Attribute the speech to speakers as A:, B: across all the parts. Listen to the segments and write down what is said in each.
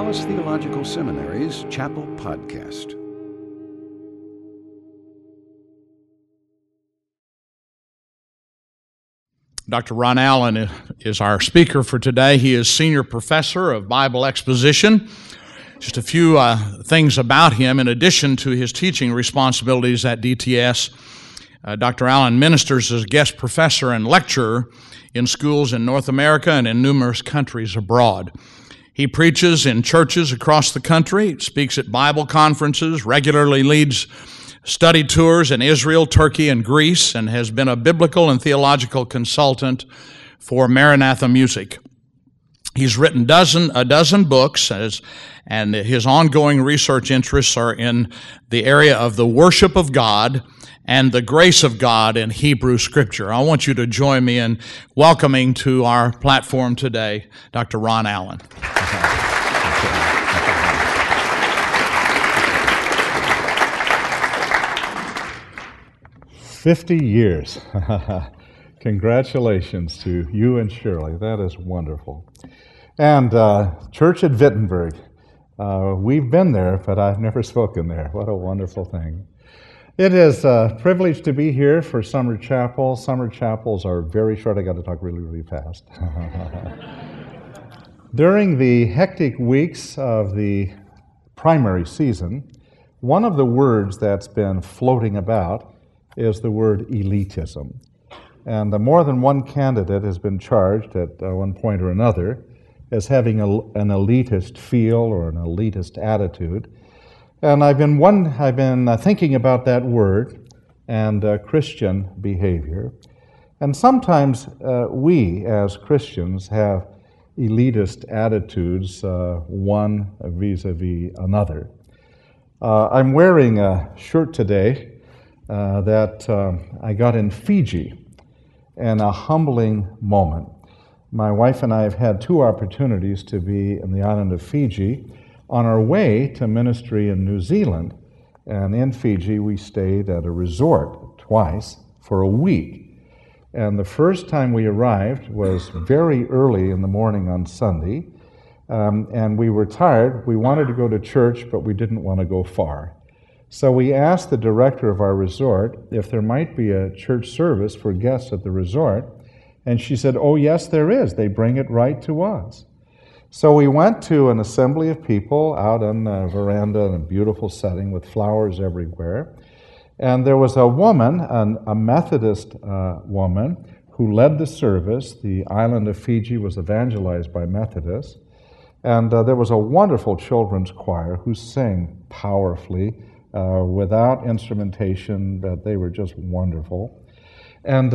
A: Dallas Theological Seminary's Chapel Podcast.
B: Dr. Ron Allen is our speaker for today. He is Senior Professor of Bible Exposition. Just a few things about him. In addition to his teaching responsibilities at DTS, Dr. Allen ministers as guest professor and lecturer in schools in North America and in numerous countries abroad. He preaches in churches across the country, speaks at Bible conferences, regularly leads study tours in Israel, Turkey, and Greece, and has been a biblical and theological consultant for Maranatha Music. He's written a dozen books, and his ongoing research interests are in the area of the worship of God and the grace of God in Hebrew Scripture. I want you to join me in welcoming to our platform today Dr. Ron Allen.
C: 50 years. Congratulations to you and Shirley. That is wonderful. And Church at Wittenberg. We've been there, but I've never spoken there. What a wonderful thing. It is a privilege to be here for Summer Chapel. Summer Chapels are very short. I got to talk really, really fast. During the hectic weeks of the primary season, one of the words that's been floating about is the word elitism. And more than one candidate has been charged at one point or another as having an elitist feel or an elitist attitude. And I've been thinking about that word and Christian behavior. And sometimes we as Christians have elitist attitudes, one vis-a-vis another. I'm wearing a shirt today that I got in Fiji, and a humbling moment. My wife and I have had two opportunities to be in the island of Fiji on our way to ministry in New Zealand. And in Fiji, we stayed at a resort twice for a week. And the first time we arrived was very early in the morning on Sunday, and we were tired. We wanted to go to church, but we didn't want to go far. So we asked the director of our resort if there might be a church service for guests at the resort, and she said, "Oh, yes, there is. They bring it right to us." So we went to an assembly of people out on the veranda in a beautiful setting with flowers everywhere, and there was a woman, a Methodist woman, who led the service. The island of Fiji was evangelized by Methodists, and there was a wonderful children's choir who sang powerfully, without instrumentation, that they were just wonderful. And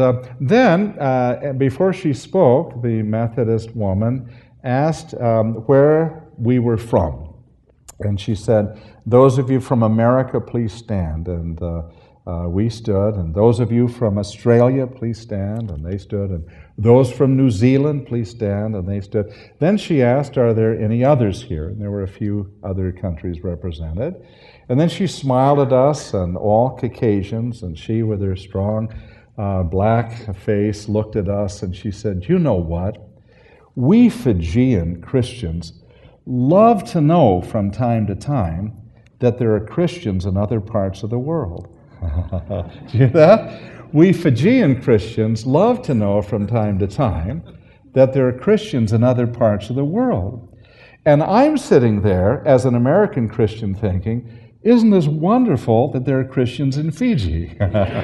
C: then, before she spoke, the Methodist woman asked where we were from. And she said, "Those of you from America, please stand." And we stood. And those of you from Australia, please stand. And they stood. And those from New Zealand, please stand. And they stood. Then she asked, "Are there any others here?" And there were a few other countries represented. And then she smiled at us, and all Caucasians, and she with her strong black face looked at us, and she said, "You know what? We Fijian Christians love to know from time to time that there are Christians in other parts of the world." Do you hear that? We Fijian Christians love to know from time to time that there are Christians in other parts of the world. And I'm sitting there as an American Christian thinking, isn't this wonderful that there are Christians in Fiji?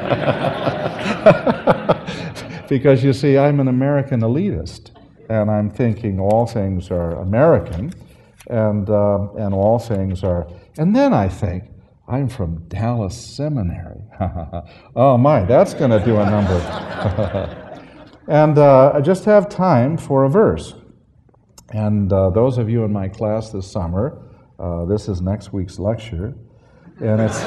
C: Because you see, I'm an American elitist, and I'm thinking all things are American, and all things are. And then I think, I'm from Dallas Seminary. Oh my, that's going to do a number. And I just have time for a verse. And those of you in my class this summer, this is next week's lecture, and it's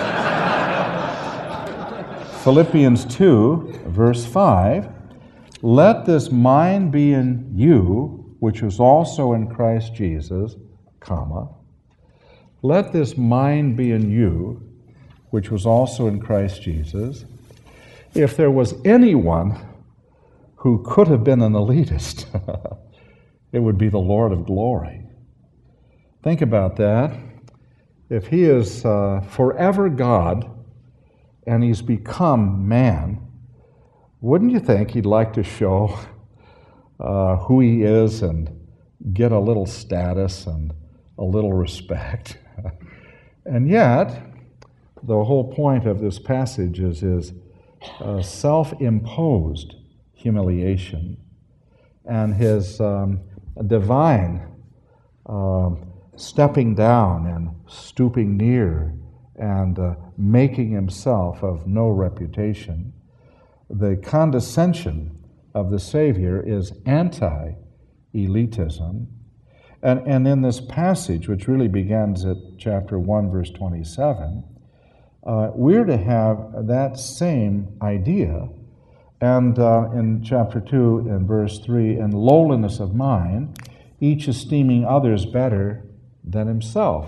C: Philippians 2, verse 5. "Let this mind be in you, which was also in Christ Jesus, comma. Let this mind be in you, which was also in Christ Jesus." If there was anyone who could have been an elitist, it would be the Lord of glory. Think about that. If he is forever God and he's become man, wouldn't you think he'd like to show who he is and get a little status and a little respect? And yet, the whole point of this passage is his self-imposed humiliation and his divine stepping down and stooping near and making himself of no reputation. The condescension of the Savior is anti-elitism. And in this passage, which really begins at chapter 1, verse 27, we're to have that same idea. And in chapter 2, in verse 3, in lowliness of mind, each esteeming others better than himself.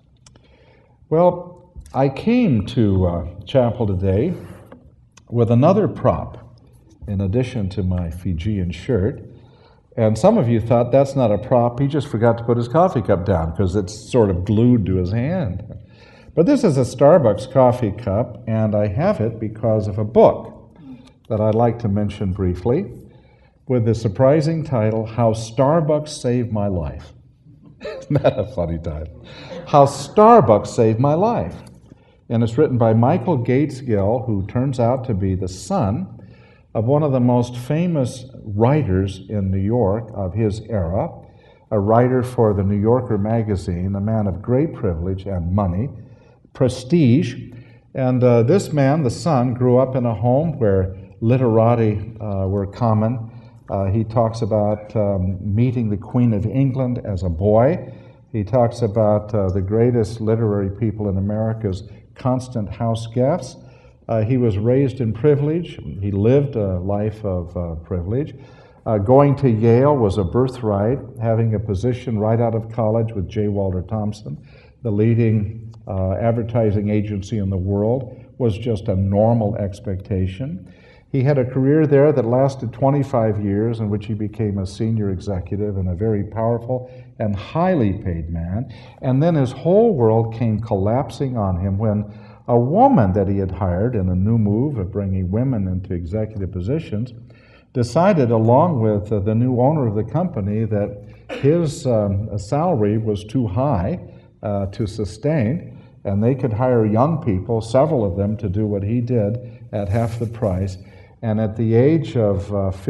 C: Well, I came to chapel today with another prop, in addition to my Fijian shirt. And some of you thought that's not a prop, he just forgot to put his coffee cup down because it's sort of glued to his hand. But this is a Starbucks coffee cup, and I have it because of a book that I'd like to mention briefly, with the surprising title, How Starbucks Saved My Life. Isn't that a funny title? How Starbucks Saved My Life. And it's written by Michael Gates Gill, who turns out to be the son of one of the most famous writers in New York of his era, a writer for the New Yorker magazine, a man of great privilege and money, prestige. And this man, the son, grew up in a home where literati were common. He talks about meeting the Queen of England as a boy. He talks about the greatest literary people in America's constant house guests. He was raised in privilege. He lived a life of privilege. Going to Yale was a birthright. Having a position right out of college with J. Walter Thompson, the leading advertising agency in the world, was just a normal expectation. He had a career there that lasted 25 years, in which he became a senior executive and a very powerful and highly paid man. And then his whole world came collapsing on him when a woman that he had hired in a new move of bringing women into executive positions decided, along with the new owner of the company, that his salary was too high to sustain, and they could hire young people, several of them, to do what he did at half the price. And at the age of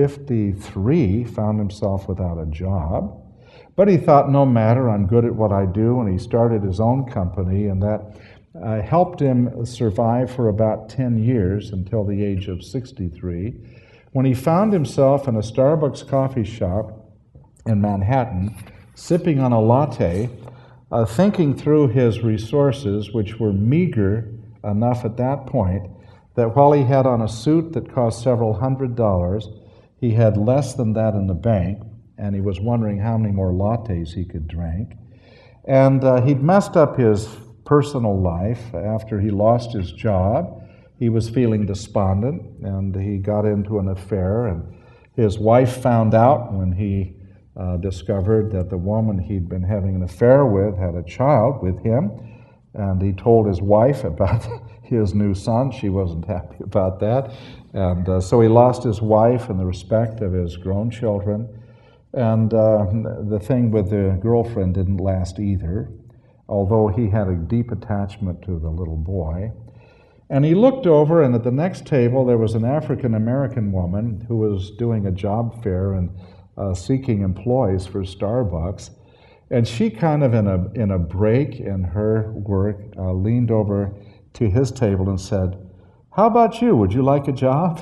C: 53, found himself without a job. But he thought, no matter, I'm good at what I do, and he started his own company, and that helped him survive for about 10 years until the age of 63, when he found himself in a Starbucks coffee shop in Manhattan, sipping on a latte, thinking through his resources, which were meager enough at that point that while he had on a suit that cost several $100s, he had less than that in the bank, and he was wondering how many more lattes he could drink. And he'd messed up his personal life after he lost his job. He was feeling despondent, and he got into an affair, and his wife found out when he discovered that the woman he'd been having an affair with had a child with him, and he told his wife about his new son. She wasn't happy about that, and so he lost his wife and the respect of his grown children, and the thing with the girlfriend didn't last either, although he had a deep attachment to the little boy. And he looked over, and at the next table there was an African-American woman who was doing a job fair and seeking employees for Starbucks. And she kind of, in a break in her work, leaned over to his table and said, "How about you? Would you like a job?"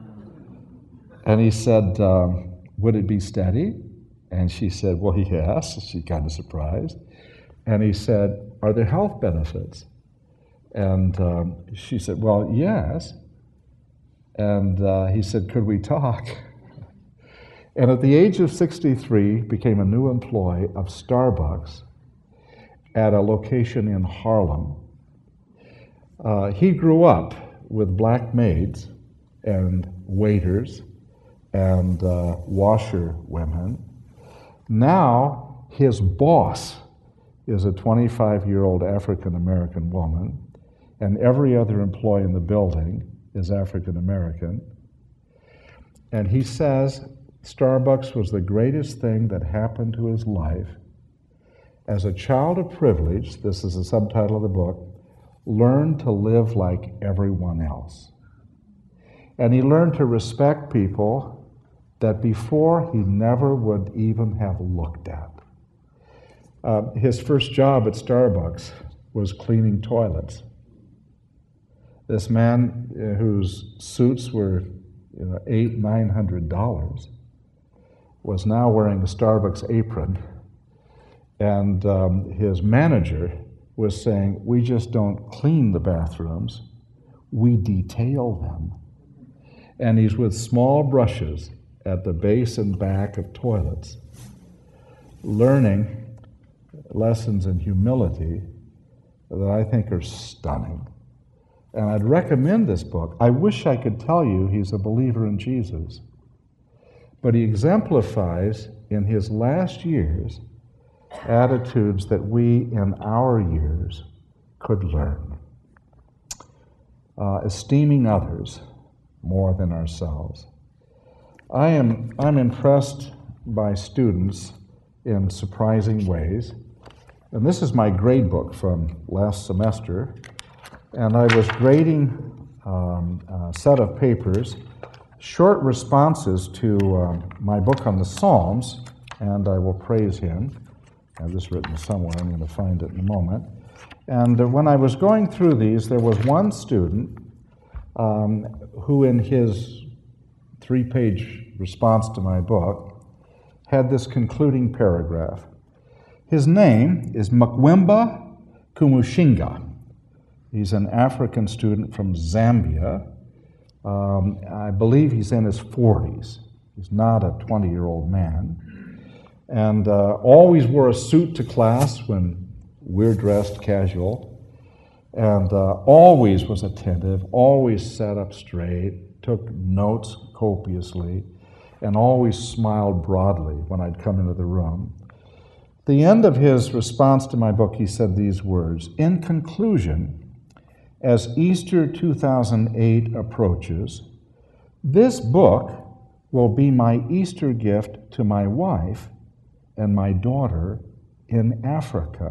C: And he said, "Would it be steady?" And she said, "Well, yes." She kind of surprised. And he said, "Are there health benefits?" And she said, "Well, yes." And he said, "Could we talk?" And at the age of 63, became a new employee of Starbucks at a location in Harlem. He grew up with black maids and waiters and washer women. Now his boss is a 25-year-old African-American woman, and every other employee in the building is African-American. And he says Starbucks was the greatest thing that happened to his life. As a child of privilege, this is the subtitle of the book, learned to live like everyone else. And he learned to respect people that before he never would even have looked at. His first job at Starbucks was cleaning toilets. This man whose suits were $800-900 was now wearing a Starbucks apron, and his manager was saying, "We just don't clean the bathrooms, we detail them." And he's with small brushes at the base and back of toilets, learning lessons in humility that I think are stunning. And I'd recommend this book. I wish I could tell you he's a believer in Jesus, but he exemplifies in his last years attitudes that we in our years could learn. Esteeming others more than ourselves. I'm impressed by students in surprising ways. And this is my grade book from last semester. And I was grading a set of papers, short responses to my book on the Psalms, and I will praise him. I have this written somewhere, I'm going to find it in a moment. And when I was going through these, there was one student who in his 3-page response to my book had this concluding paragraph. His name is Mkwemba Kumushinga. He's an African student from Zambia. I believe he's in his 40s. He's not a 20-year-old man. And always wore a suit to class when we're dressed casual. And always was attentive, always sat up straight, took notes copiously, and always smiled broadly when I'd come into the room. At the end of his response to my book, he said these words, "In conclusion, as Easter 2008 approaches, this book will be my Easter gift to my wife and my daughter in Africa."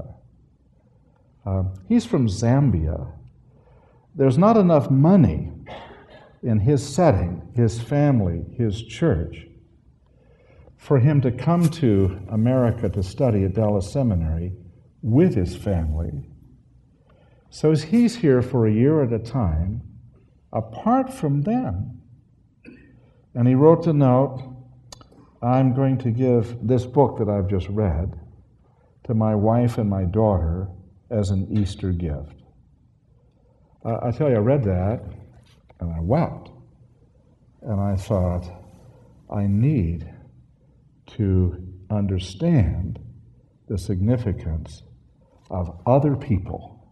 C: He's from Zambia. There's not enough money in his setting, his family, his church, for him to come to America to study at Dallas Seminary with his family. So he's here for a year at a time, apart from them. And he wrote a note, "I'm going to give this book that I've just read to my wife and my daughter as an Easter gift." I tell you, I read that, and I wept. And I thought, I need to understand the significance of other people.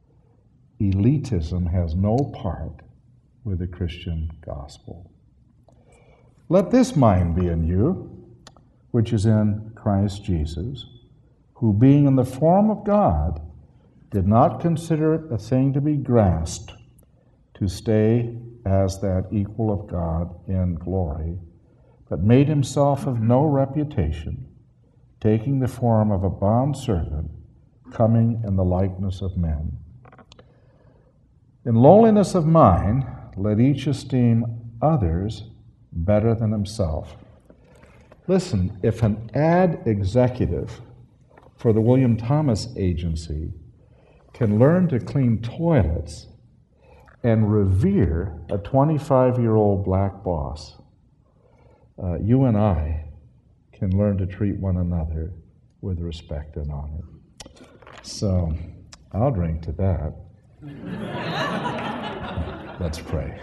C: Elitism has no part with the Christian gospel. "Let this mind be in you, which is in Christ Jesus, who being in the form of God, did not consider it a thing to be grasped to stay as that equal of God in glory, but made himself of no reputation, taking the form of a bondservant, coming in the likeness of men. In lowliness of mind, let each esteem others better than himself." Listen, if an ad executive for the William Thomas Agency can learn to clean toilets and revere a 25-year-old black boss, you and I can learn to treat one another with respect and honor. So I'll drink to that. Let's pray.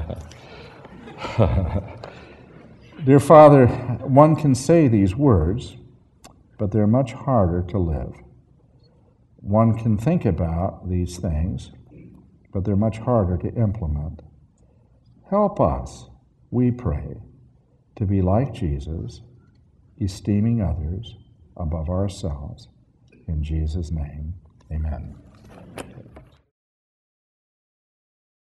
C: Dear Father, one can say these words, but they're much harder to live. One can think about these things, but they're much harder to implement. Help us, we pray, to be like Jesus, esteeming others above ourselves. In Jesus' name, amen.